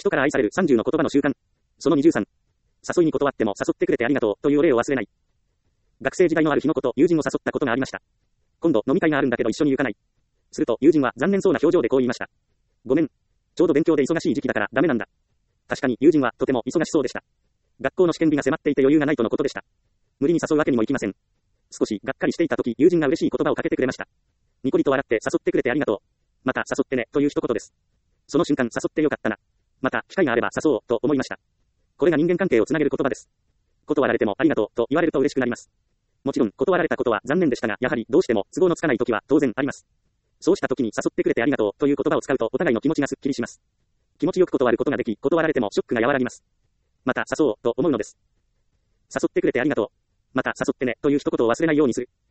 人から愛される30の言葉の習慣。その23。誘いに断っても誘ってくれてありがとうというお礼を忘れない。学生時代のある日のこと、友人を誘ったことがありました。今度飲み会があるんだけど一緒に行かない。すると友人は残念そうな表情でこう言いました。ごめん。ちょうど勉強で忙しい時期だからダメなんだ。確かに友人はとても忙しそうでした。学校の試験日が迫っていて余裕がないとのことでした。無理に誘うわけにもいきません。少しがっかりしていた時、友人が嬉しい言葉をかけてくれました。ニコリと笑って誘ってくれてありがとう。また誘ってねという一言です。その瞬間誘ってよかったな。また機会があれば誘おうと思いました。これが人間関係をつなげる言葉です。断られてもありがとうと言われると嬉しくなります。もちろん断られたことは残念でしたが、やはりどうしても都合のつかない時は当然あります。そうした時に誘ってくれてありがとうという言葉を使うとお互いの気持ちがすっきりします。気持ちよく断ることができ、断られてもショックが和らぎます。また誘おうと思うのです。誘ってくれてありがとう。また誘ってねという一言を忘れないようにする。